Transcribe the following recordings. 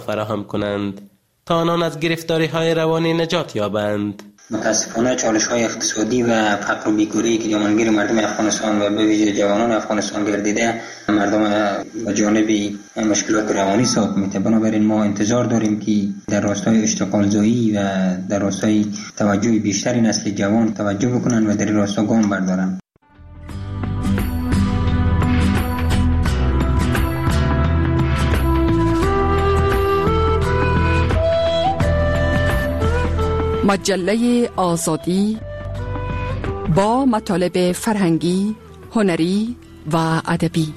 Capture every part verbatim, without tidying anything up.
فراهم کنند تا آنان از گرفتاری‌های روانی نجات یابند. متاسفانه چالش‌های اقتصادی و فقر و بیکاری که جامانگیر مردم افغانستان و به ویژه جوانان افغانستان گردیده مردم به جانب مشکلات روانی ساق می‌ته. بنابراین ما انتظار داریم که در راستای اشتغال زایی و در راستای توجه بیشتری نسل جوان توجه بکنن و در این راستا گام بردارن. مجله آزادی با مطالب فرهنگی، هنری و ادبی.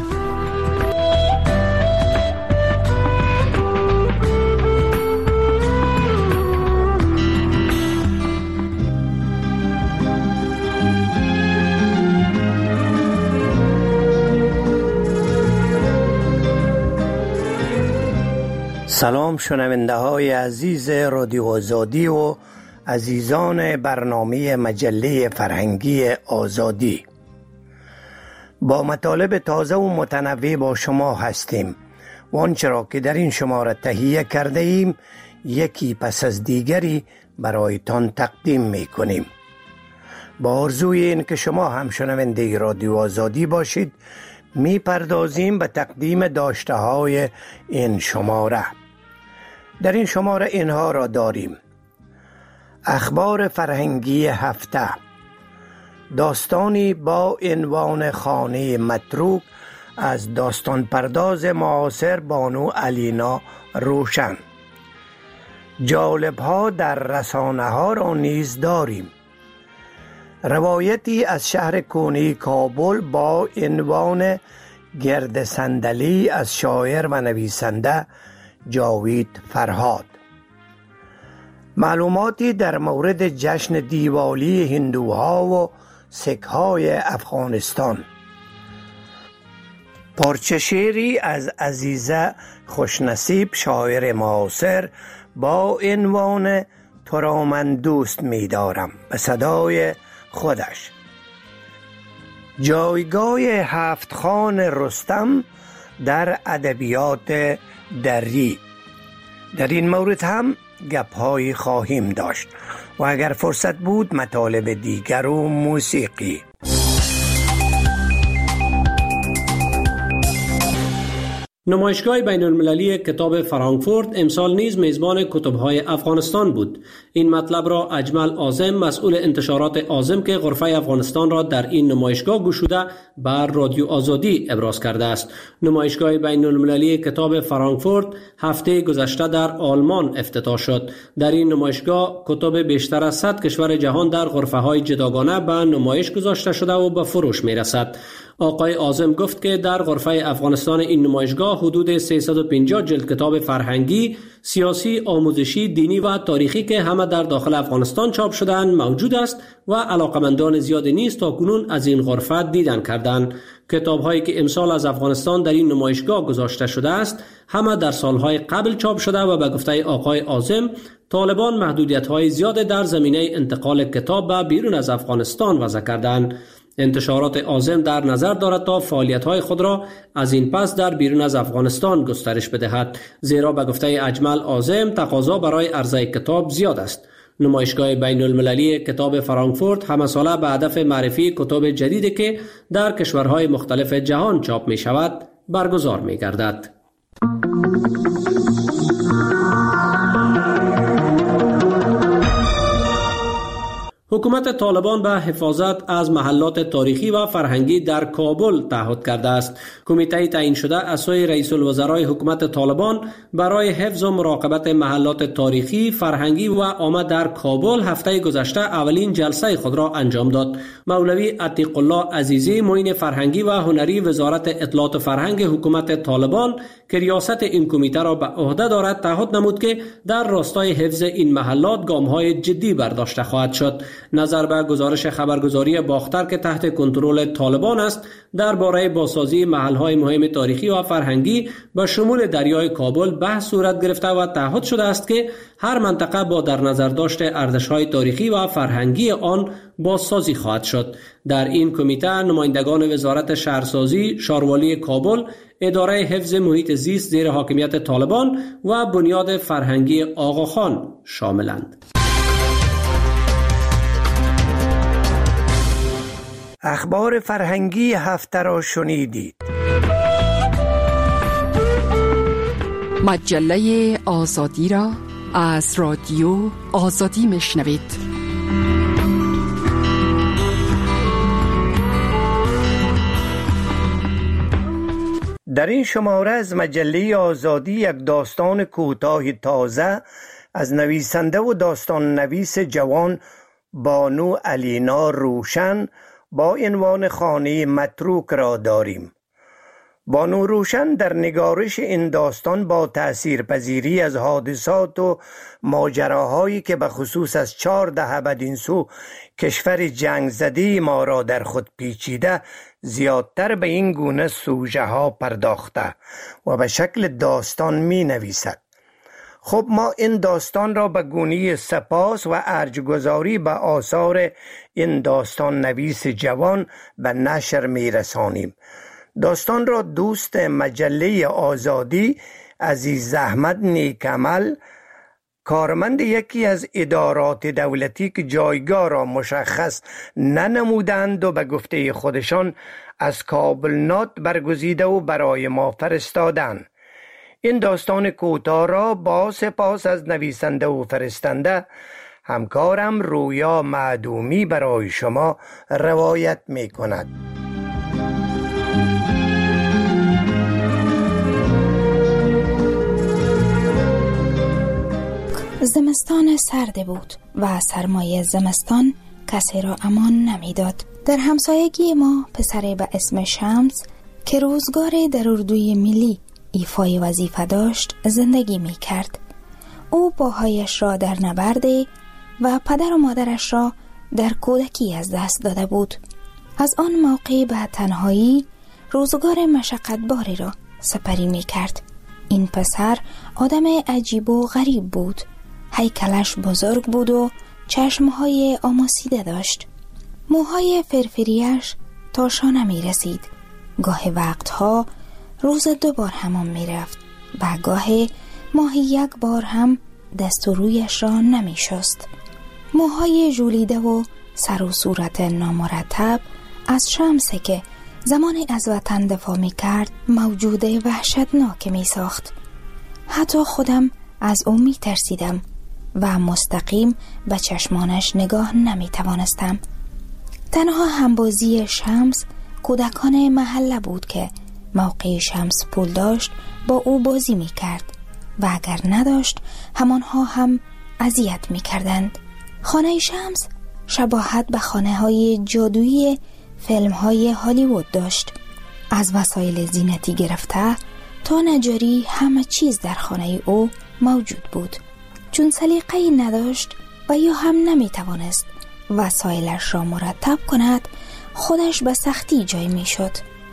سلام شنونده های عزیز رادیو آزادی و عزیزان برنامه مجله فرهنگی آزادی. با مطالب تازه و متنوع با شما هستیم و آنچه را که در این شماره تهیه کرده ایم یکی پس از دیگری برایتان تقدیم می کنیم. با آرزوی این که شما هم شنونده رادیو آزادی باشید می پردازیم به تقدیم داشته های این شماره. در این شماره اینها را داریم: اخبار فرهنگی هفته، داستانی با عنوان خانه متروک از داستان پرداز معاصر بانو علینا روشن. جالب ها در رسانه ها را نیز داریم. روایتی از شهر کنی کابل با عنوان گرد صندلی از شاعر و نویسنده جاوید فرهاد. معلوماتی در مورد جشن دیوالی هندوها و سیک‌های افغانستان. پارچه شعری از عزیزه خوشنصیب شاعر معاصر با عنوان تو را من دوست می دارم به صدای خودش. جایگاه هفت خان رستم در ادبیات دری. در این مورد هم گپ‌هایی خواهیم داشت و اگر فرصت بود مطالب دیگر و موسیقی. نمایشگاه بین المللی کتاب فرانکفورت امسال نیز میزبان کتب‌های افغانستان بود. این مطلب را اجمل عاظم مسئول انتشارات عاظم که غرفه افغانستان را در این نمایشگاه گشوده بر رادیو آزادی ابراز کرده است. نمایشگاه بین المللی کتاب فرانکفورت هفته گذشته در آلمان افتتاح شد. در این نمایشگاه کتب بیشتر از صد کشور جهان در غرفه‌های جداگانه به نمایش گذاشته شده و به فروش می‌رسد. آقای عاظم گفت که در غرفه افغانستان این نمایشگاه حدود سیصد و پنجاه جلد کتاب فرهنگی، سیاسی، آموزشی، دینی و تاریخی که همه در داخل افغانستان چاپ شده‌اند موجود است و علاقمندان زیادی نیز تاکنون از این غرفه دیدن کردند. کتاب‌هایی که امسال از افغانستان در این نمایشگاه گذاشته شده است همه در سالهای قبل چاپ شده و به گفته آقای عاظم طالبان محدودیت‌های زیاد در زمینه انتقال کتاب به بیرون از افغانستان وضع کردند. انتشارات عاظم در نظر دارد تا فعالیت‌های خود را از این پس در بیرون از افغانستان گسترش بدهد، زیرا به گفته اجمل عاظم تقاضا برای عرضه کتاب زیاد است. نمایشگاه بین المللی کتاب فرانکفورت همه ساله به هدف معرفی کتاب جدیدی که در کشورهای مختلف جهان چاپ می شود برگزار می گردد. حکومت طالبان به حفاظت از محلات تاریخی و فرهنگی در کابل تعهد کرده است. کمیته تعیین شده از سوی رئیس الوزرای حکومت طالبان برای حفظ و مراقبت محلات تاریخی، فرهنگی و عامه در کابل هفته گذشته اولین جلسه خود را انجام داد. مولوی عتیق الله عزیزی معین فرهنگی و هنری وزارت اطلاعات و فرهنگ حکومت طالبان که ریاست این کمیته را به عهده دارد تعهد نمود که در راستای حفظ این محلات گام‌های جدی برداشته خواهد شد. نظر به گزارش خبرگزاری باختر که تحت کنترل طالبان است، درباره بازسازی محل‌های مهم تاریخی و فرهنگی به شمول دریای کابل بحث صورت گرفته و تعهد شده است که هر منطقه با در نظر داشت ارزش‌های تاریخی و فرهنگی آن بازسازی خواهد شد. در این کمیته نمایندگان وزارت شهرسازی، شاروالی کابل، اداره حفظ محیط زیست زیر حاکمیت طالبان و بنیاد فرهنگی آقاخان شاملند. اخبار فرهنگی هفته را شنیدید. مجله آزادی را از رادیو آزادی میشنوید. در این شماره از مجله آزادی یک داستان کوتاه تازه از نویسنده و داستان نویس جوان بانو علینا روشن با عنوان خانه متروک را داریم. بانو روشن در نگارش این داستان با تأثیرپذیری از حادثات و ماجراهایی که به خصوص از چهار دهه بدین سو کشور جنگ زده ما را در خود پیچیده زیادتر به این گونه سوژه ها پرداخته و به شکل داستان می نویسد. خب ما این داستان را به گونه سپاس و ارجگزاری به آثار این داستان نویس جوان به نشر می رسانیم. داستان را دوست مجله آزادی عزیز احمد نیکعمل، کارمند یکی از ادارات دولتی که جایگاه را مشخص ننمودند و به گفته خودشان از کابل نات برگزیده و برای ما فرستادند. این داستان کوتاه را با سپاس از نویسنده و فرستنده همکارم رویا معدومی برای شما روایت می کند. زمستان سرد بود و سرمایه زمستان کسی را امان نمیداد. در همسایگی ما پسری به اسم شمس که روزگار در اردوی ملی ایفای وظیفه داشت زندگی می کرد. او باهایش را در نبرده و پدر و مادرش را در کودکی از دست داده بود. از آن موقع به تنهایی روزگار مشقتباری را سپری می کرد. این پسر آدم عجیب و غریب بود. هیکلش بزرگ بود و چشمهای آماسیده داشت. موهای فرفریش تا شانه می رسید. گاه وقتها روز دو بار حمام می رفت و گاه ماهی یک بار هم دست و رویش را نمی شست. موهای ژولیده و سر و صورت نامرتب از شمسه که زمانی از وطن دفاع می کرد موجود وحشتناک می ساخت. حتی خودم از او می ترسیدم و مستقیم به چشمانش نگاه نمی توانستم. تنها همبازی شمس کودکان محله بود که موقع شمس پول داشت با او بازی می کرد و اگر نداشت همانها هم اذیت می کردند. خانه شمس شباهت به خانه های جادویی فیلم های هالیوود داشت. از وسایل زینتی گرفته تا نجاری همه چیز در خانه او موجود بود. چون سلیقه‌ای نداشت و یا هم نمی توانست وسایلش را مرتب کند، خودش به سختی جای می شد.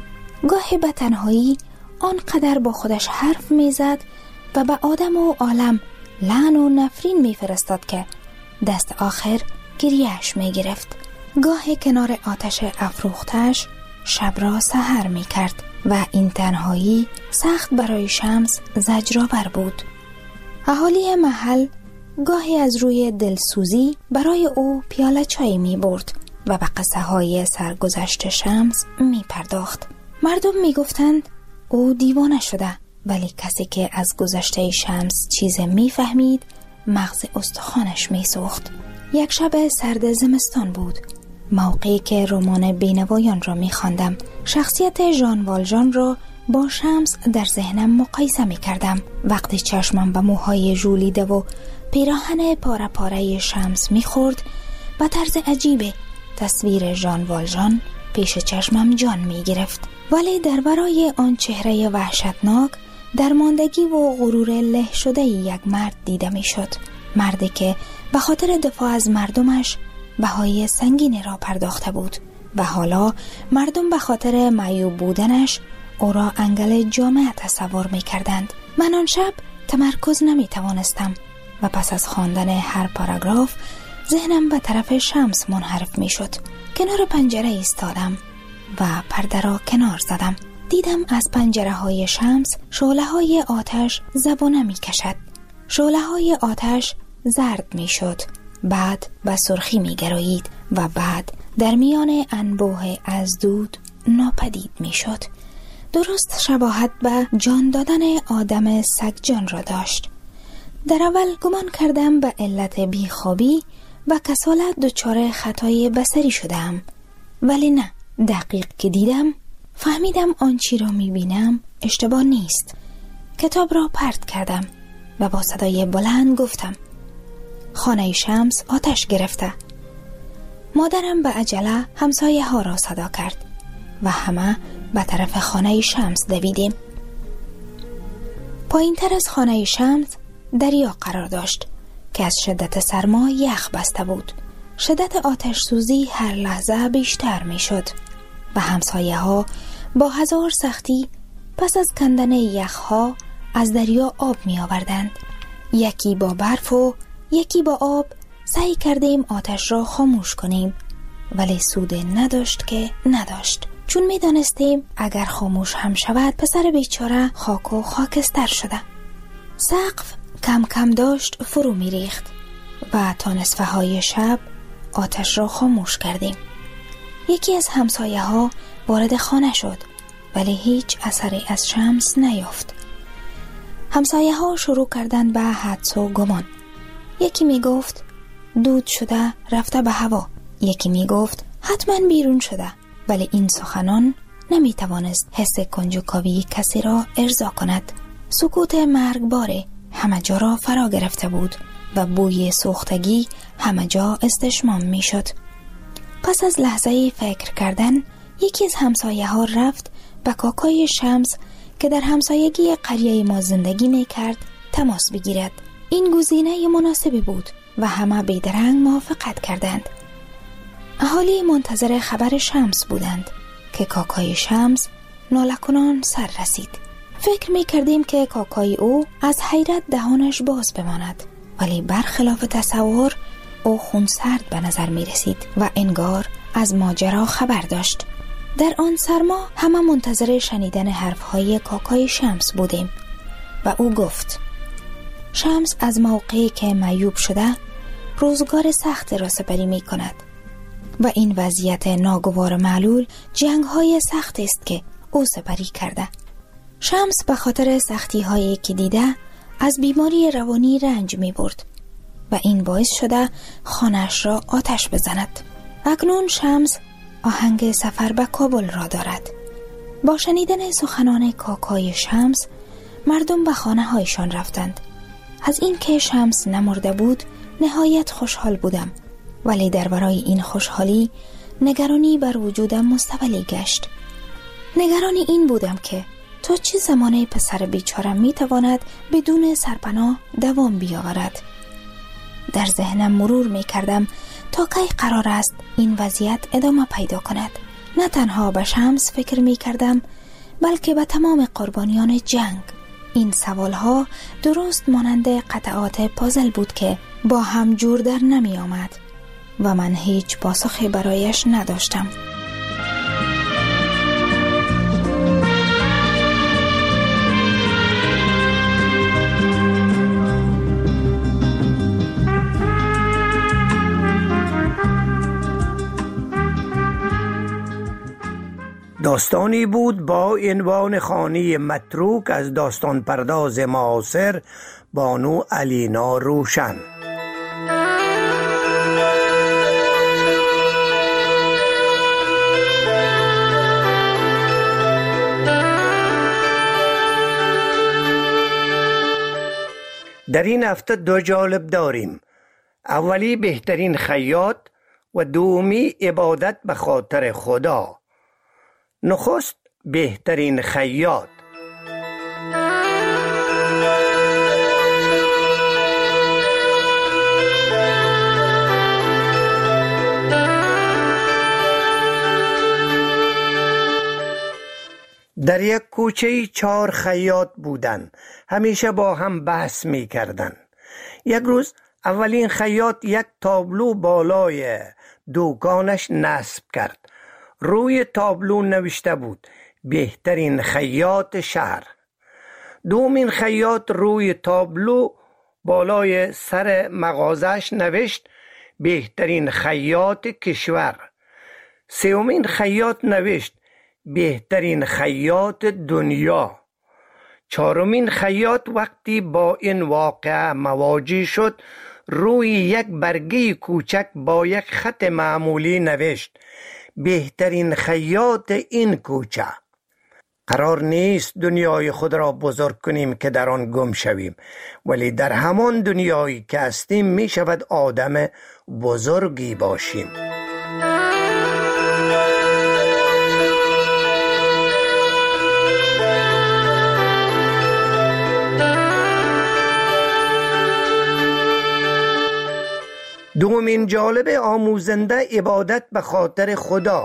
گاهی به تنهایی آنقدر با خودش حرف می زد و به آدم و عالم لعن و نفرین می فرستاد که دست آخر گریهش می گرفت. گاهی کنار آتش افروختش شب را سحر می کرد و این تنهایی سخت برای شمس زجرآور بود. اهالی محل گاهی از روی دلسوزی برای او پیاله چای می برد و به قصه های سرگذشت شمس می پرداخت. مردم می گفتند او دیوانه شده، ولی کسی که از گذشته شمس چیز می فهمید مغز استخوانش می سوخت. یک شب سرد زمستان بود، موقعی که رمان بینوایان را می خواندم. شخصیت ژان والژان را با شمس در ذهنم مقایسه می کردم. وقتی چشمم به موهای ژولیده و پیراهن پاره پاره شمس می خورد، با طرز عجیب تصویر ژان والژان پیش چشمم جان می گرفت. ولی در برای آن چهره وحشتناک درماندگی و غرور له شده یک مرد دیده می شد. مردی که به خاطر دفاع از مردمش بهای سنگینی را پرداخته بود و حالا مردم به خاطر معیوب بودنش او را انگل جامعه تصور می کردند. من آن شب تمرکز نمی توانستم و پس از خواندن هر پاراگراف ذهنم به طرف شمس منحرف می شد. کنار پنجره ایستادم و پرده را کنار زدم. دیدم از پنجره های شمس شعله های آتش زبانه می کشد. شعله های آتش زرد می شد، بعد به سرخی می گرایید و بعد در میان انبوه از دود ناپدید می شد. درست شباهت به جان دادن آدم سگجان را داشت. در اول گمان کردم به علت بیخوابی و کسالت دچار خطای بصری شدم، ولی نه، دقیق که دیدم فهمیدم آنچی را می بینم اشتباه نیست. کتاب را پرت کردم و با صدای بلند گفتم: خانه شمس آتش گرفته. مادرم به عجله همسایه ها را صدا کرد و همه به طرف خانه شمس دویدیم. پایین تر از خانه شمس دریا قرار داشت که از شدت سرما یخ بسته بود. شدت آتش سوزی هر لحظه بیشتر می شد و همسایه ها با هزار سختی پس از کندن یخ ها از دریا آب می آوردند. یکی با برف و یکی با آب سعی کردیم آتش را خاموش کنیم، ولی سود نداشت که نداشت، چون می دانستیم اگر خاموش هم شود پسر بیچاره خاک و خاکستر شده. سقف کم کم داشت فرو می ریخت و تا نصفه های شب آتش را خاموش کردیم. یکی از همسایه ها وارد خانه شد، ولی هیچ اثری از شمس نیافت. همسایه ها شروع کردند به حدس و گمان. یکی می گفت دود شده رفته به هوا، یکی می گفت حتما بیرون شده، ولی این سخنان نمی توانست حس کنجکاوی کسی را ارضا کند. سکوت مرگباره همه جا را فرا گرفته بود و بوی سوختگی همه جا استشمام می شد. پس از لحظه فکر کردن یکی از همسایه ها رفت به کاکای شمس که در همسایگی قریه ما زندگی می کرد تماس بگیرد. این گزینه مناسبی بود و همه بیدرنگ موافقت کردند. اهالی منتظر خبر شمس بودند که کاکای شمس ناله‌کنان سر رسید. فکر می کردیم که کاکای او از حیرت دهانش باز بماند، ولی برخلاف تصور او خونسرد به نظر می رسید و انگار از ماجرا خبر داشت. در آن سرما همه منتظر شنیدن حرفهای کاکای شمس بودیم و او گفت: شمس از موقعی که معیوب شده روزگار سخت را سپری می کند و این وضعیت ناگوار معلول جنگ های سخت است که او سپری کرده. شمس به خاطر سختی هایی که دیده از بیماری روانی رنج می برد و این باعث شده خانه‌اش را آتش بزند. اکنون شمس آهنگ سفر به کابل را دارد. با شنیدن سخنان کاکای شمس مردم به خانه هایشان رفتند. از این که شمس نمرده بود نهایت خوشحال بودم، ولی در برای این خوشحالی نگرانی بر وجودم مستولی گشت. نگرانی این بودم که تا چه زمانه پسر بیچاره می تواند بدون سرپناه دوام بیاورد. در ذهنم مرور می کردم تا کی قرار است این وضعیت ادامه پیدا کند. نه تنها به شمس فکر می کردم بلکه به تمام قربانیان جنگ. این سوالها درست مانند قطعات پازل بود که با هم جور در نمی آمد و من هیچ پاسخی برایش نداشتم. داستانی بود با عنوان خانه متروک از داستان پرداز معاصر بانو علینا روشن. در این هفته دو جالب داریم. اولی بهترین خیاط و دومی عبادت به خاطر خدا. نخست بهترین خیاط. در یک کوچه چهار خیاط بودند. همیشه با هم بحث می کردن. یک روز اولین خیاط یک تابلو بالای دکانش نصب کرد. روی تابلو نوشته بود بهترین خیاط شهر. دومین خیاط روی تابلو بالای سر مغازش نوشت بهترین خیاط کشور. سومین خیاط نوشت بهترین خیاط دنیا. چهارمین خیاط وقتی با این واقعه مواجه شد روی یک برگه کوچک با یک خط معمولی نوشت بهترین خیاط این کوچه. قرار نیست دنیای خود را بزرگ کنیم که در آن گم شویم، ولی در همان دنیایی که هستیم می شود آدم بزرگی باشیم. دومین جالب آموزنده عبادت به خاطر خدا.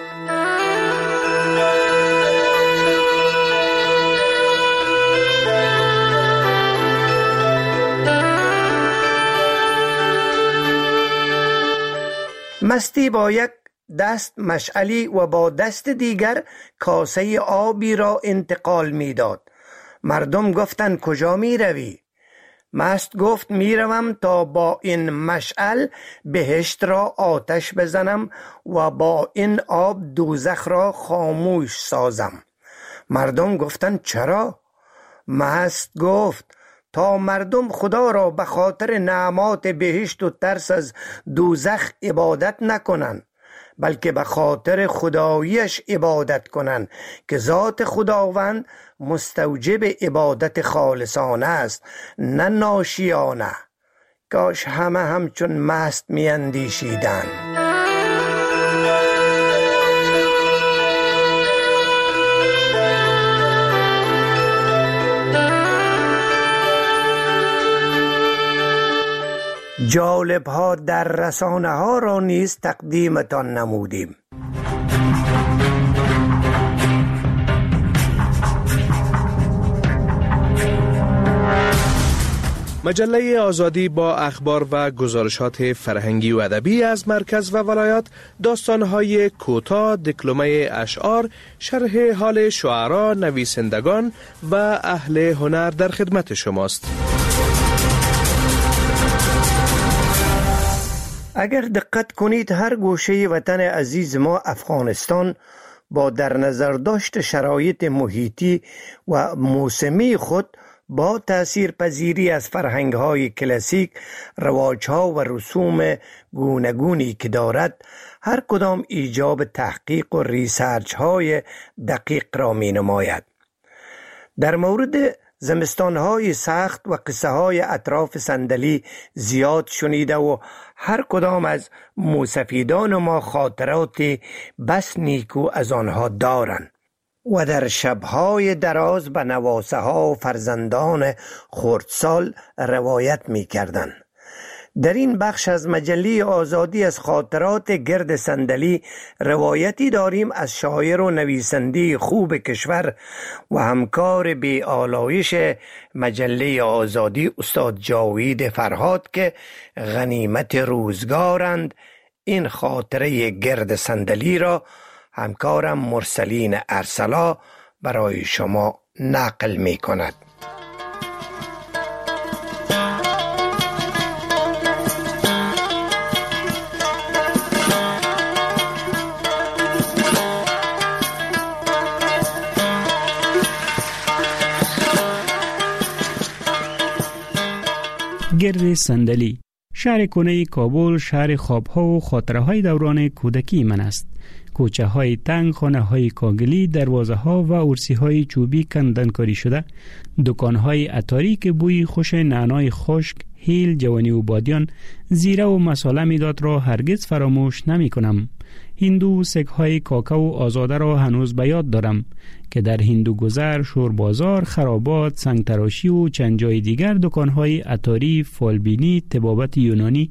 مستی با یک دست مشعلی و با دست دیگر کاسه آبی را انتقال می داد. مردم گفتند کجا می روی؟ مست گفت می روم تا با این مشعل بهشت را آتش بزنم و با این آب دوزخ را خاموش سازم. مردم گفتند چرا؟ مست گفت تا مردم خدا را به خاطر نعمات بهشت و ترس از دوزخ عبادت نکنند، بلکه به خاطر خداییش عبادت کنند که ذات خداوند مستوجب عبادت خالصانه است، نه ناشیانه. کاش همه همچون مست می اندیشیدند. جالب ها در رسانه ها را نیز تقدیمتان نمودیم. مجله آزادی با اخبار و گزارشات فرهنگی و ادبی از مرکز و ولایات، داستان‌های کوتاه، دکلمه اشعار، شرح حال شعرا، نویسندگان و اهل هنر در خدمت شماست. اگر دقت کنید هر گوشه وطن عزیز ما افغانستان با در نظر داشت شرایط محیطی و موسمی خود با تأثیر پذیری از فرهنگ‌های کلاسیک، رواج‌ها و رسوم گوناگونی که دارد، هر کدام ایجاب تحقیق و ریسرچ‌های دقیق را می‌نماید. در مورد زمستان‌های سخت و قصه‌های اطراف صندلی زیاد شنیده و هر کدام از موسفیدان ما خاطرات بس نیکو از آنها دارند و در شب‌های دراز به نواسه ها و فرزندان خردسال روایت می کردن. در این بخش از مجله آزادی از خاطرات گرد صندلی روایتی داریم از شاعر و نویسنده خوب کشور و همکار بی آلایش مجله آزادی استاد جاوید فرهاد که غنیمت روزگارند. این خاطره گرد صندلی را همکارم مرسلین ارسلا برای شما نقل می کند. گرد صندلی، شهر کنه کابل، شهر خوابها و خاطره های دوران کودکی من است. کوچه های تنگ، خانه های کاگلی، دروازه ها و ارسی های چوبی کندنکاری شده، دکان های عطاری که بوی خوش نعنای خشک، هیل، جوانی و بادیان، زیره و مساله میداد را هرگز فراموش نمی کنم. هندو سگ های کاکاو آزاده را هنوز به یاد دارم که در هندو گذر، شور بازار، خرابات، سنگ تراشی و چند جای دیگر دکان های عطاری، فالبینی، طبابت یونانی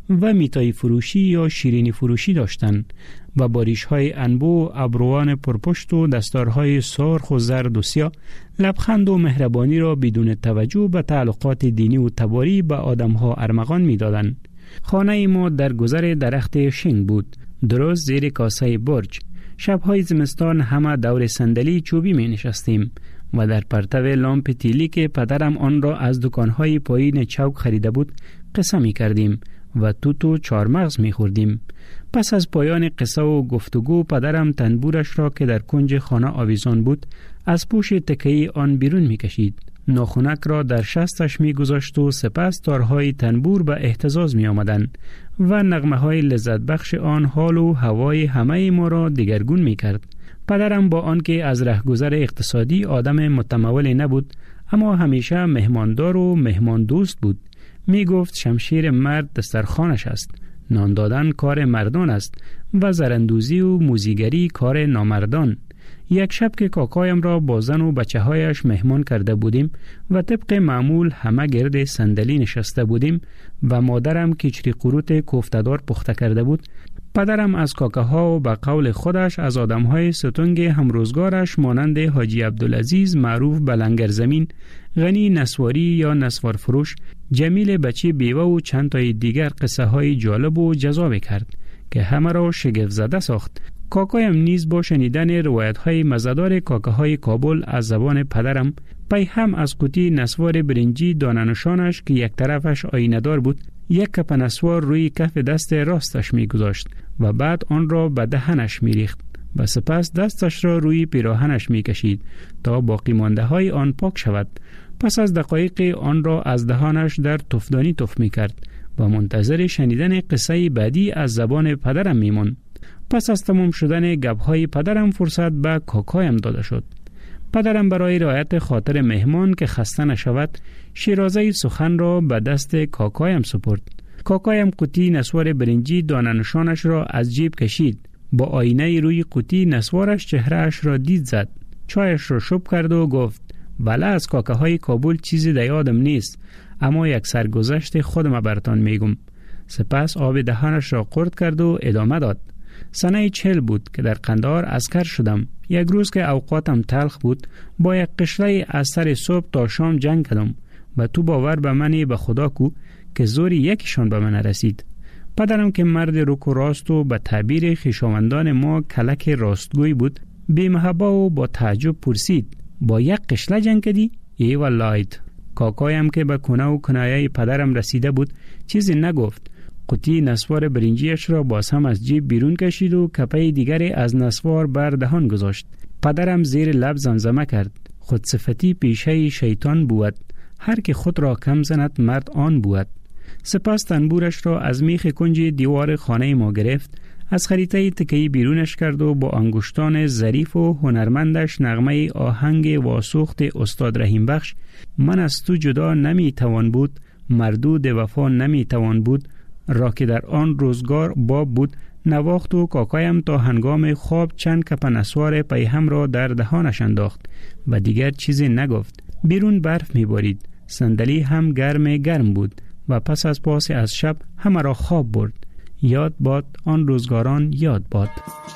و میتای فروشی یا شیرینی فروشی داشتند و با ریش‌های انبو، ابروان پرپشت و دستارهای سرخ و زرد و سیاه، لبخند و مهربانی را بدون توجه به تعلقات دینی و تباری به آدم‌ها ارمغان می‌دادند. خانه ما در گذر درخت شین بود، درست زیر کاسه برج. شب‌های زمستان همه دور صندلی چوبی می‌نشستیم و در پرتو لامپ تیلی که پدرم آن را از دکان‌های پایین چوک خریده بود قصه می‌کردیم و توت و چارمغز می‌خوردیم. پس از پایان قصه و گفتگو پدرم تنبورش را که در کنج خانه آویزان بود از پوش تکه‌ای آن بیرون می‌کشید. ناخنک را در شستش می‌گذاشت و سپس تارهای تنبور به اهتزاز می‌آمدند و نغمه‌های لذت بخش آن حال و هوای همه ما را دگرگون می‌کرد. پدرم با آنکه از رهگذر اقتصادی آدم متمول نبود، اما همیشه مهماندار و مهمان دوست بود. می گفت شمشیر مرد دسترخوانش است، نان دادن کار مردان است و زرندوزی و موزیگری کار نامردان. یک شب که کاکایم را با زن و بچه هایش مهمان کرده بودیم و طبق معمول همه گرد صندلی نشسته بودیم و مادرم کچری قروت کوفته‌دار پخته کرده بود، پدرم از کاکه ها و به قول خودش از آدم های ستونگ همروزگارش مانند حاجی عبدالعزیز معروف به لنگر زمین، غنی نسواری یا نسوار فروش، جمیل بچی بیوه و چند تای دیگر قصه های جالب و جذاب کرد که همه را شگفت زده ساخت. کاکایم نیز با شنیدن روایت های مزدار کاکه های کابل از زبان پدرم پی هم از قوطی نسوار برنجی داننشانش که یک طرفش آینه دار بود یک کپ نسوار روی کف دست راستش می گذاشت و بعد آن را به دهنش می ریخت و سپس دستش را روی پیراهنش می کشید تا باقی مانده های آن پاک شود. پس از دقایق آن را از دهانش در تفدانی تف می کرد و منتظر شنیدن قصه بعدی از زبان پدرم می ماند. پس از تمام شدن گپ‌های پدرم فرصت به کاکایم داده شد. پدرم برای رعایت خاطر مهمان که خسته نشود شیرازه سخن را به دست کاکایم سپرد. کاکایم قوطی نسوار برنجی داننشانش را از جیب کشید. با آینه روی قوطی نسوارش چهرهش را دید زد. چایش را شب کرد و گفت ولی از کاکه های کابل چیزی در یادم نیست، اما یک سرگذشت خودم برتان میگم. سپس آب دهانش را قرد کرد و ادامه داد. سنه چهل بود که در قندهار عسکر شدم. یک روز که اوقاتم تلخ بود با یک قشله از سر صبح تا شام جنگ کردم و تو باور به منی به خدا کو که زوری یکیشان به من رسید. پدرم که مرد روک و راست و به تعبیر خویشاوندان ما کلک راستگوی بود بی محبه و با تعجب پرسید با یک قشله جنگ کردی؟ ای والله. کاکایم که به کنه و کنایه پدرم رسیده بود چیزی نگفت. قوطی نسوار برنجیش را باز هم از جیب بیرون کشید و کپه دیگری از نسوار بر دهان گذاشت. پدرم زیر لب زمزمه کرد خودصفتی پیشه شیطان بود، هر که خود را کم زند مرد آن بود. سپس تنبورش را از میخ کنج دیوار خانه ما گرفت، از خریطه تکه‌ای بیرونش کرد و با انگشتان ظریف و هنرمندش نغمه آهنگ واسوخت استاد رحیم بخش من از تو جدا نمی توان بود، مردود وفا نمی توان بود را که در آن روزگار باب بود نواخت و کاکایم تا هنگام خواب چند کپ نسوار پیهم را در دهانش انداخت و دیگر چیزی نگفت. بیرون برف می بارید، صندلی هم گرم گرم بود و پس از پاس از شب همه را خواب برد. یاد باد آن روزگاران، یاد باد.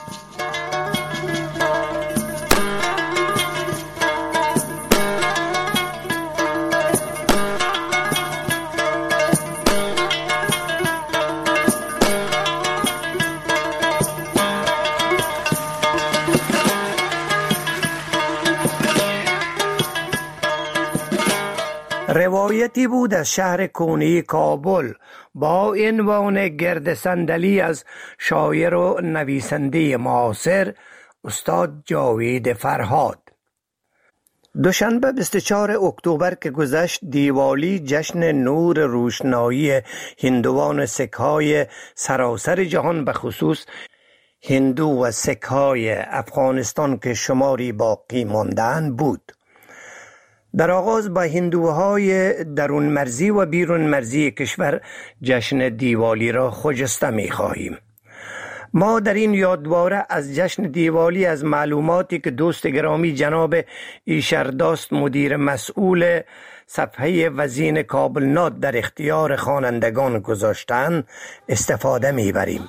روایتی بود از شهر کونی کابل با عنوان گرد صندلی از شاعر و نویسنده معاصر استاد جاوید فرهاد. دوشنبه بیست و چهارم اکتبر که گذشت دیوالی جشن نور روشنایی هندوان سکهای سراسر جهان به خصوص هندو و سکهای افغانستان که شماری باقی ماندن بود. در آغاز با هندوهای درون مرزی و بیرون مرزی کشور جشن دیوالی را خجسته می خواهیم. ما در این یادواره از جشن دیوالی از معلوماتی که دوست گرامی جناب ایشرداست مدیر مسئول صفحه وزین کابل نات در اختیار خوانندگان گذاشتن استفاده میبریم.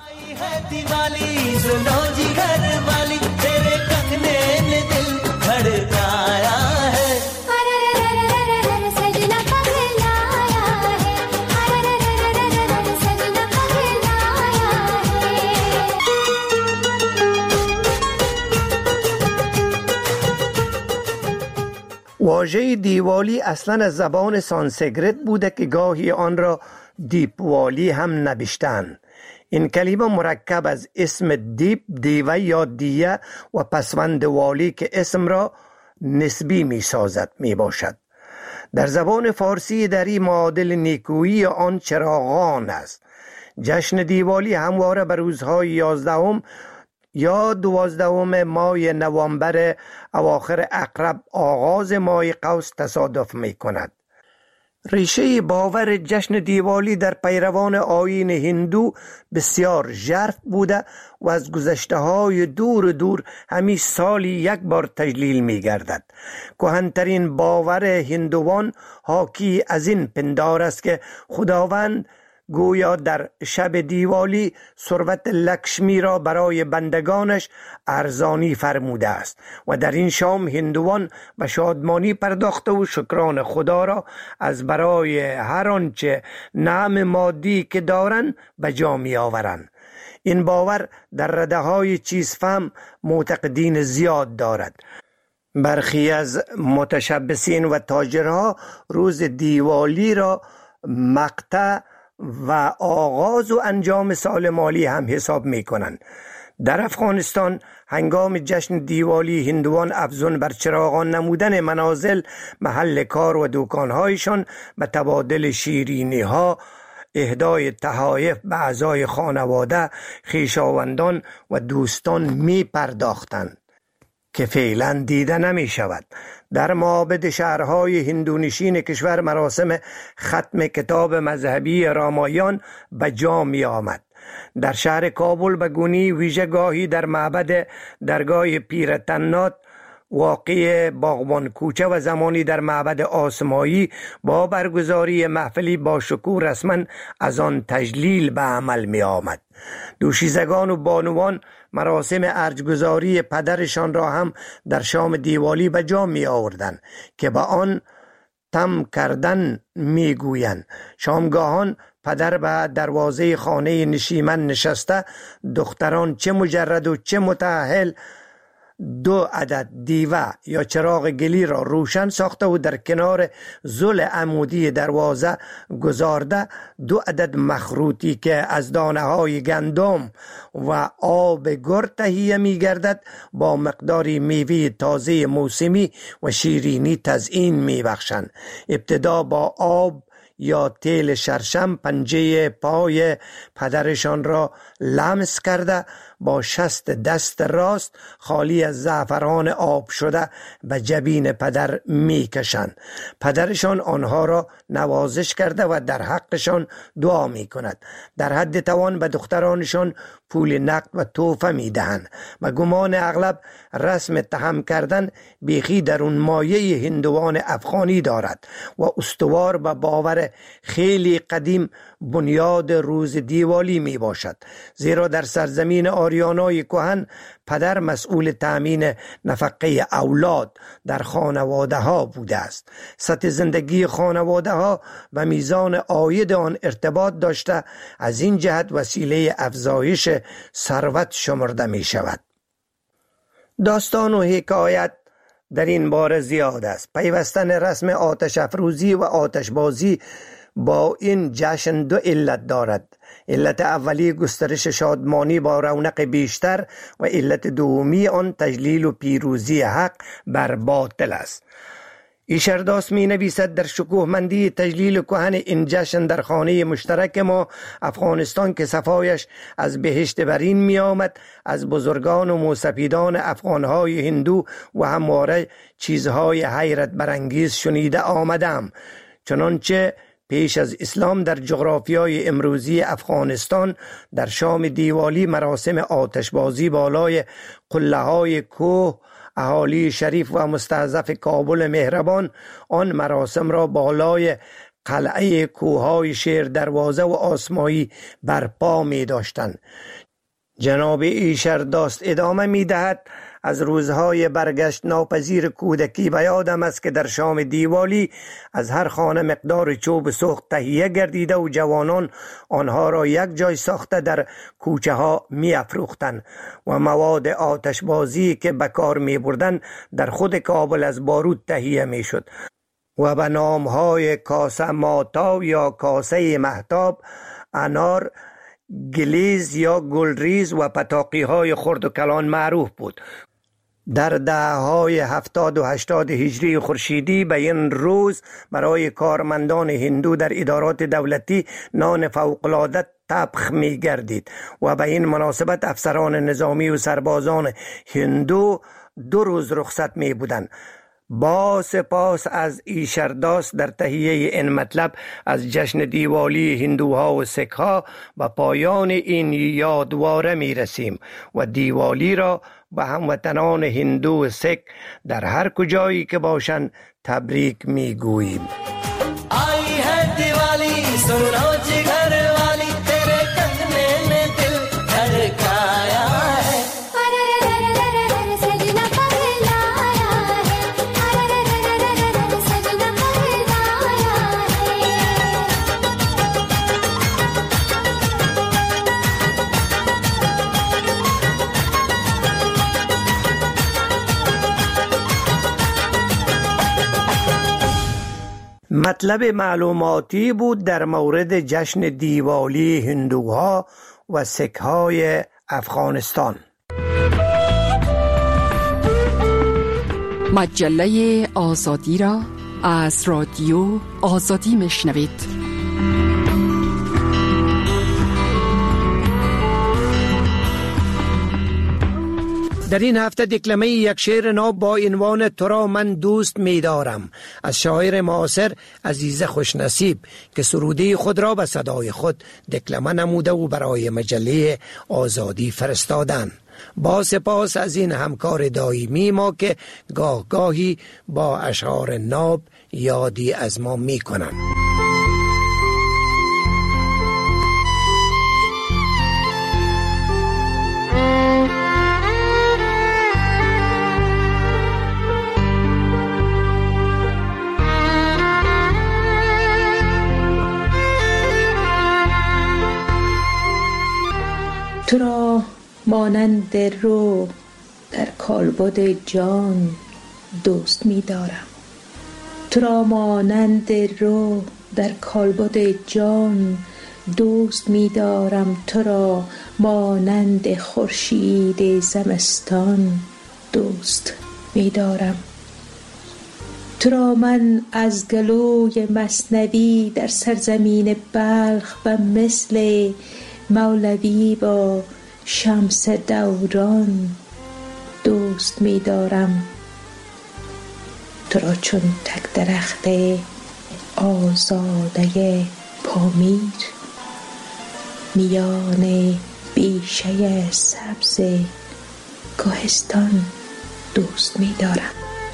واژه دیوالی اصلا از زبان سانسکریت بوده که گاهی آن را دیپوالی هم نوشتند. این کلمه مرکب از اسم دیپ، دیوه یا دیه و پسوند والی که اسم را نسبی می سازد می باشد. در زبان فارسی در این معادل نیکویی آن چراغان است. جشن دیوالی همواره به روزهای یازدهم یا دوازدهم ماه نوامبر اواخر عقرب آغاز ماه قوس تصادف می کند. ریشه باور جشن دیوالی در پیروان آیین هندو بسیار ژرف بوده و از گذشته های دور دور همی سالی یک بار تجلیل می گردد. کهن‌ترین باور هندوان حاکی از این پندار است که خداوند گویا در شب دیوالی ثروت لکشمی را برای بندگانش ارزانی فرموده است و در این شام هندوان به شادمانی پرداخته و شکران خدا را از برای هر آنچه نعم مادی که دارند به جا می آورند. این باور در رده های چیزفهم معتقدین زیاد دارد. برخی از متشبثین و تاجرها روز دیوالی را مقطع و آغاز و انجام سال مالی هم حساب می کنند. در افغانستان هنگام جشن دیوالی هندوان افزون بر چراغان نمودن منازل، محل کار و دکانهایشان به تبادل شیرینی ها، اهدای تحایف به اعضای خانواده، خویشاوندان و دوستان می پرداختند که فعلا دیده نمی شود. در معابد شهرهای هندونشین کشور مراسم ختم کتاب مذهبی رامایان به جا می آمد. در شهر کابل به گونی ویژگاهی در معبد درگاه پیر تنات واقع باغبان کوچه و زمانی در معبد آسمایی با برگزاری محفلی با شکوه رسما از آن تجلیل به عمل می آمد. دوشیزگان و بانوان مراسم ارجگذاری پدرشان را هم در شام دیوالی به جا می آوردند که به آن تم کردن می گویند. شامگاهان پدر به دروازه خانه نشیمن نشسته، دختران چه مجرد و چه متأهل دو عدد دیوه یا چراغ گلی را روشن ساخته و در کنار زل عمودی دروازه گذارده دو عدد مخروطی که از دانه های گندم و آب گرد تهیه می گردد با مقداری میوه تازه موسمی و شیرینی تزیین می بخشند. ابتدا با آب یا تیل شرشم پنجه پای پدرشان را لمس کرده با شست دست راست خالی از زعفران آب شده به جبین پدر می کشند. پدرشان آنها را نوازش کرده و در حقشان دعا می کند. در حد توان به دخترانشان پول نقد و تحفه می دهند. و گمان اغلب رسم تهم کردن بیخی در اون مایه هندوان افغانی دارد و استوار به باور خیلی قدیم بنیاد روز دیوالی می باشد. زیرا در سرزمین آریانای کهن پدر مسئول تأمین نفقه اولاد در خانواده ها بوده است. سطح زندگی خانواده ها و میزان عاید آن ارتباط داشته، از این جهت وسیله افزایش ثروت شمرده می شود. داستان و حکایت در این باره زیاد است. پیوستن رسم آتش افروزی و آتشبازی با این جشن دو علت دارد. علت اولی گسترش شادمانی با رونق بیشتر و علت دومی آن تجلیل و پیروزی حق بر باطل است. ایشرداس می نویسد در شکوهمندی تجلیل کهن این جشن در خانه مشترک ما افغانستان که صفایش از بهشت برین می آمد، از بزرگان و موسپیدان افغانهای هندو و همواره چیزهای حیرت برانگیز شنیده آمدم. چنانچه پیش از اسلام در جغرافیای امروزی افغانستان در شام دیوالی مراسم آتشبازی بالای قله های کوه اهالی شریف و مستضعف کابل مهربان آن مراسم را بالای قلعه کوههای شیر دروازه و آسمایی برپا می داشتند. جناب ایشرداست ادامه می دهد: از روزهای برگشت ناپذیر کودکی به یادم است که در شام دیوالی از هر خانه مقدار چوب سوخت تهیه گردیده و جوانان آنها را یک جای ساخته در کوچه ها می افروختند و مواد آتشبازی که به کار می بردند در خود کابل از بارود تهیه می شد و به نامهای کاسه ماتاو یا کاسه مهتاب، انار، گلیز یا گلریز و پتاقی های خرد و کلان معروف بود. در دههای هفتاد و هشتاد هجری خورشیدی به این روز برای کارمندان هندو در ادارات دولتی نان فوق‌العاده طبخ می گردید و به این مناسبت افسران نظامی و سربازان هندو دو روز رخصت می بودند. با سپاس از ایشرداست در تهیه این مطلب از جشن دیوالی هندوها و سکها و پایان این یادواره می رسیم و دیوالی را به هموطنان هندو و سک در هر کجایی که باشند تبریک می گوییم. آئی ہے دیوالی سنو جگر والی تیرے کہنے میں دل دھڑکایا ہے. مطلب معلوماتی بود در مورد جشن دیوالی هندوها و سکهای افغانستان. مجله آزادی را از رادیو آزادی میشنوید. در این هفته دکلمه یک شعر نو با عنوان تو را من دوست می دارم از شاعر معاصر عزیزه خوشنصیب که سروده خود را به صدای خود دکلمه نموده و برای مجله آزادی فرستادن. با سپاس از این همکار دائمی ما که گاه گاهی با اشعار ناب یادی از ما می کنند. تو را مانند رو در کالبد جان دوست می دارم. تو را مانند رو در کالبد جان دوست می دارم. تو را مانند خورشید زمستان دوست می دارم. تو را من از گلوی مثنوی در سرزمین بلخ و مثل مولوی با شمس دوران دوست می دارم. تو را چون تک درخت آزاده پامیر میان بیشه سبز کوهستان دوست می دارم.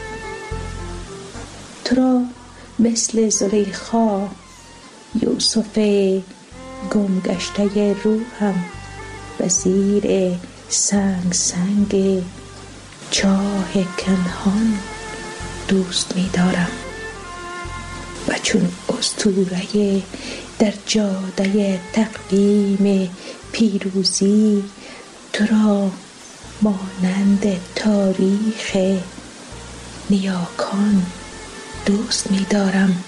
تو را مثل زلیخا یوسف گم گشته روحم به زیر سنگ سنگ چاه کنهان دوست می دارم. و چون اسطوره در جاده تقویم پیروزی تو را مانند تاریخ نیاکان دوست می دارم.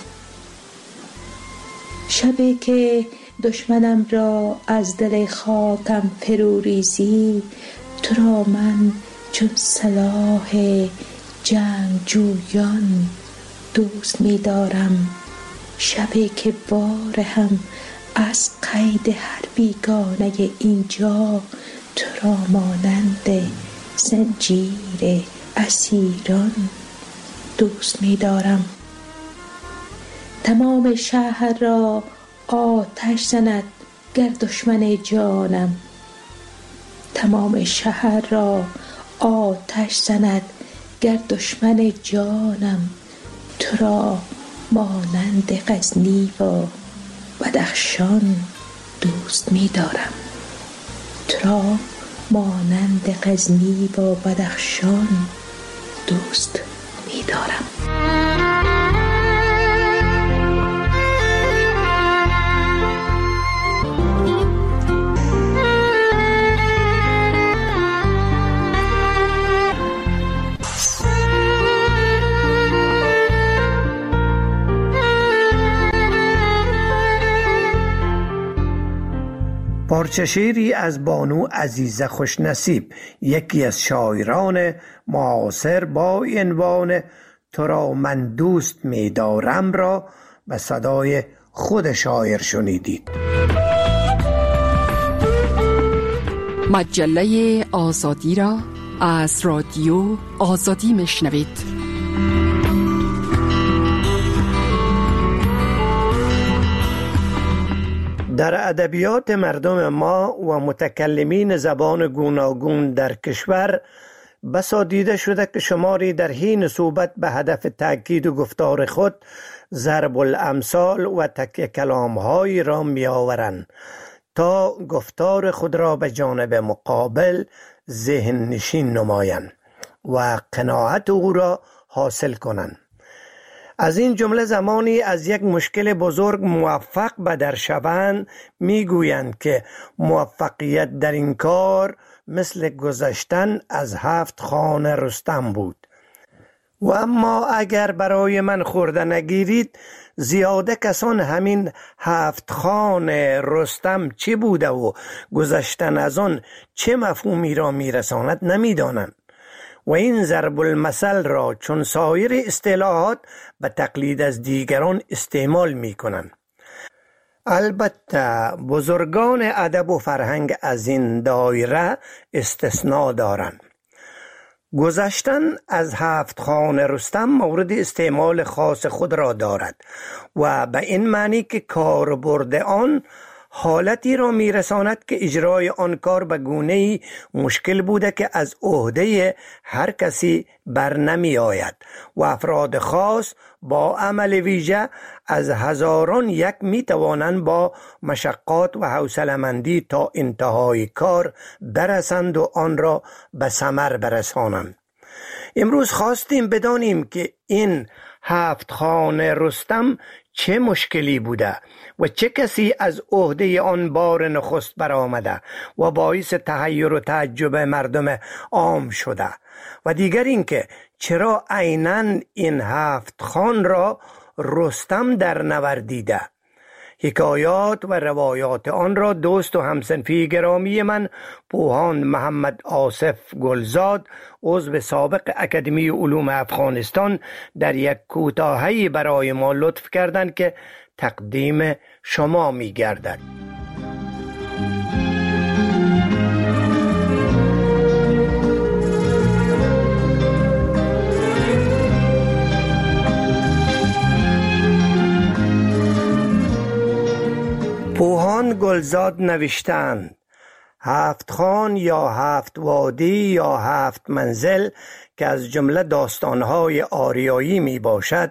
شبی که دشمنم را از دل خاکم فرو ریزی تو را من چون سلاح جنگجویان دوست می دارم. شبی که بار هم از قید هر بیگانه اینجا تو را مانند زنجیر اسیران دوست می دارم. تمام شهر را آتش زند گر دشمن جانم. تمام شهر را آتش زند گر دشمن جانم تو را مانند غزنی و بدخشان دوست می دارم. تو را مانند غزنی و بدخشان دوست می دارم. پارچه شعری از بانو عزیزه خوشنصیب، یکی از شاعران معاصر با عنوان تو را من دوست می دارم را به صدای خود شاعر شنیدید. مجله آزادی را از رادیو آزادی میشنوید. در ادبیات مردم ما و متکلمین زبان گوناگون در کشور بسا دیده شده که شماری در حین صحبت به هدف تأکید و گفتار خود ضرب الامثال و تکیه کلام‌هایی را می آورند تا گفتار خود را به جانب مقابل ذهن نشین نمایند و قناعت او را حاصل کنند. از این جمله زمانی از یک مشکل بزرگ موفق به در شوند میگویند که موفقیت در این کار مثل گذشتن از هفت خان رستم بود. و اما اگر برای من خورده نگیرید، زیاده کسان همین هفت خان رستم چی بوده و گذشتن از آن چه مفهومی را میرساند نمیدانند و این ضرب المثل را چون سایر اصطلاحات به تقلید از دیگران استعمال می کنند. البته بزرگان ادب و فرهنگ از این دایره استثناء دارند. گذشتن از هفت خان رستم مورد استعمال خاص خود را دارد و به این معنی که کاربرد آن حالتی را میرساند که اجرای آن کار به گونه‌ای مشکل بوده که از عهده هر کسی بر نمی آید و افراد خاص با عمل ویژه از هزاران یک می توانند با مشقات و حوصله‌مندی تا انتهای کار برسند و آن را به ثمر برسانند. امروز خواستیم بدانیم که این هفت خان رستم چه مشکلی بوده و چه کسی از عهده آن بار نخست برآمده و باعث تحیر و تعجب مردم عام شده و دیگر اینکه چرا عیناً این هفت خان را رستم در نوردیده. حکایات و روایات آن را دوست و همصنفی گرامی من پوهاند محمد آصف گلزاد عضو سابق اکادمی علوم افغانستان در یک کوتاهی برای ما لطف کردند که تقدیم شما می گردد. پوهان گلزاد نوشتند هفت خان یا هفت وادی یا هفت منزل که از جمله داستانهای آریایی می باشد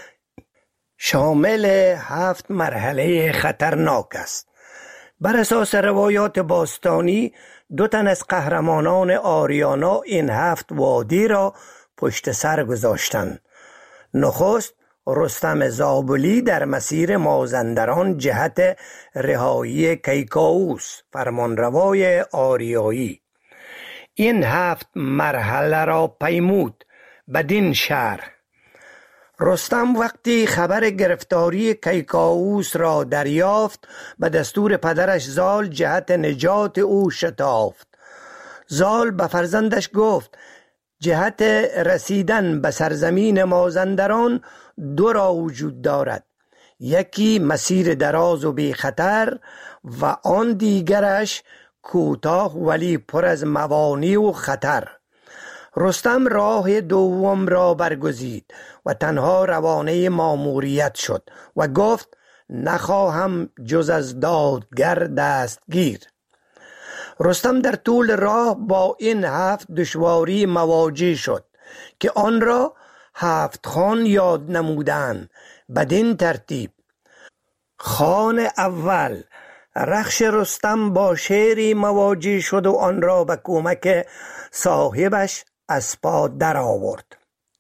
شامل هفت مرحله خطرناک است. بر اساس روایات باستانی دو تن از قهرمانان آریانا این هفت وادی را پشت سر گذاشتند. نخست رستم زابلی در مسیر مازندران جهت رهایی کیکاووس فرمانروای آریایی. این هفت مرحله را پیمود. بدین شرح رستم وقتی خبر گرفتاری کیکاووس را دریافت به دستور پدرش زال جهت نجات او شتافت. زال به فرزندش گفت جهت رسیدن به سرزمین مازندران دو راه وجود دارد، یکی مسیر دراز و بی خطر و آن دیگرش کوتاه ولی پر از موانع و خطر. رستم راه دوم را برگزید و تنها روانه ماموریت شد و گفت نخواهم جز از دادگر دستگیر. رستم در طول راه با این هفت دشواری مواجه شد. که آن را هفت خان یاد نمودند بدین ترتیب: خان اول رخش رستم با شیری مواجه شد و آن را به کمک صاحبش اسپا در آورد.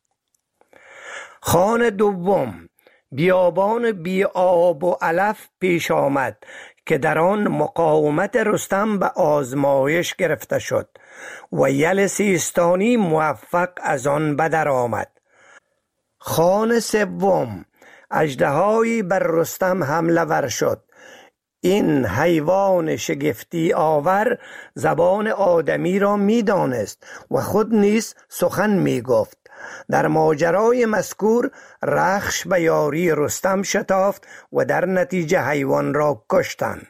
خان دوم بیابان بی آب و علف پیش آمد که در آن مقاومت رستم به آزمایش گرفته شد و یل سیستانی موفق از آن بدر آمد. خان سوم اژدهایی بر رستم حمله ور شد. این حیوان شگفتی آور زبان آدمی را می دانست و خود نیز سخن می گفت. در ماجرای مذکور رخش به یاری رستم شتافت و در نتیجه حیوان را کشتند.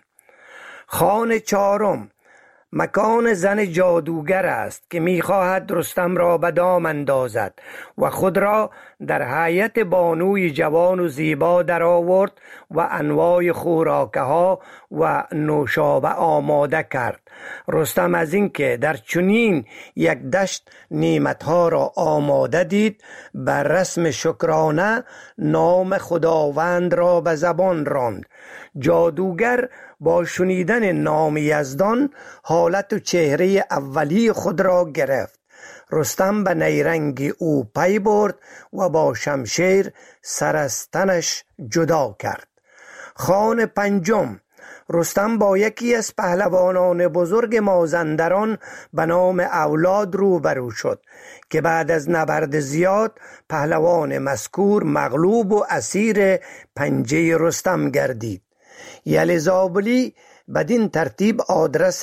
خان چهارم مکان زن جادوگر است که می‌خواهد رستم را به دام اندازد و خود را در هیئت بانوی جوان و زیبا در آورد و انواع خوراکه ها و نوشابه آماده کرد. رستم از اینکه در چنین یک دشت نعمتها را آماده دید، بر رسم شکرانه نام خداوند را به زبان راند. جادوگر با شنیدن نام یزدان حالت و چهره اولی خود را گرفت. رستم به نیرنگ او پی برد و با شمشیر سر از تنش جدا کرد. خان پنجم رستم با یکی از پهلوانان بزرگ مازندران به نام اولاد روبرو شد که بعد از نبرد زیاد پهلوان مذکور مغلوب و اسیر پنجه رستم گردید. یل زابلی بدین ترتیب آدرس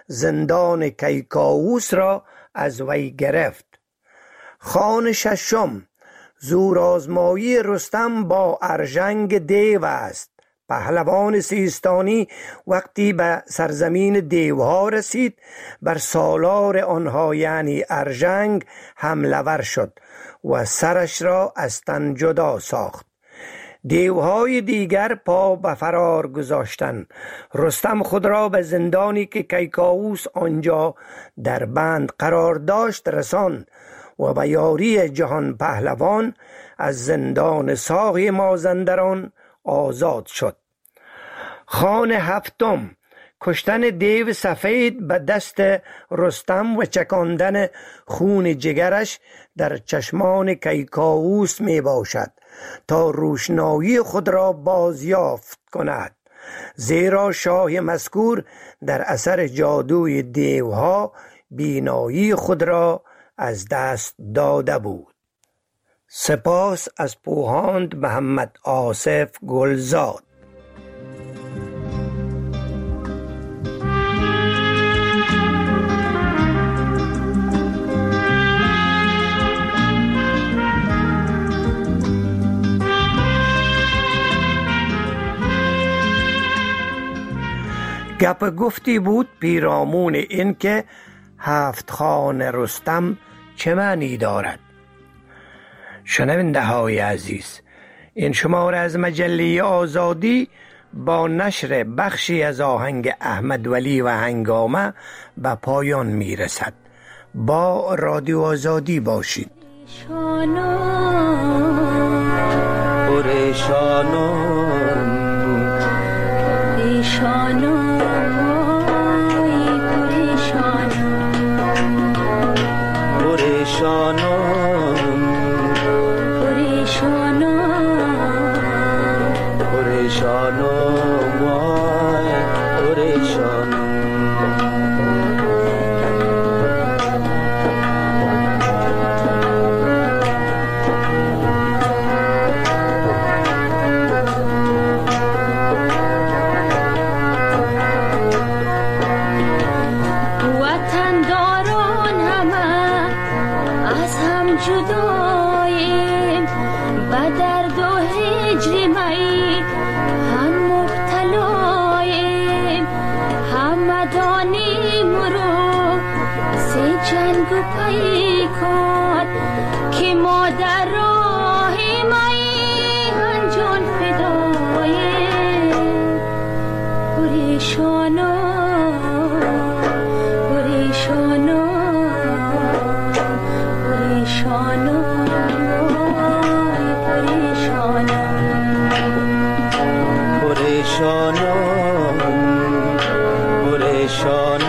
زندان کیکاووس را از وی گرفت. خان ششم زورآزمایی رستم با ارژنگ دیو است. پهلوان سیستانی وقتی به سرزمین دیوها رسید، بر سالار آنها یعنی ارژنگ حمله ور شد و سرش را از تن جدا ساخت. دیوهای دیگر پا به فرار گذاشتند. رستم خود را به زندانی که کیکاووس آنجا در بند قرار داشت رساند و به یاری جهان پهلوان از زندان ساقی مازندران آزاد شد. خان هفتم کشتن دیو سفید به دست رستم و چکاندن خون جگرش در چشمان کیکاووس می باشد تا روشنایی خود را بازیافت کند، زیرا شاه مذکور در اثر جادوی دیوها بینایی خود را از دست داده بود. سپاس از پوهاند محمد آصف گلزاد. گپ گفتی بود پیرامون این که هفت خان رستم چه معنی دارد. شنونده های عزیز، این شماره از مجله آزادی با نشر بخشی از آهنگ احمد ولی و هنگامه به پایان می رسد. با رادیو آزادی باشید. پریشانم گریان گل شانه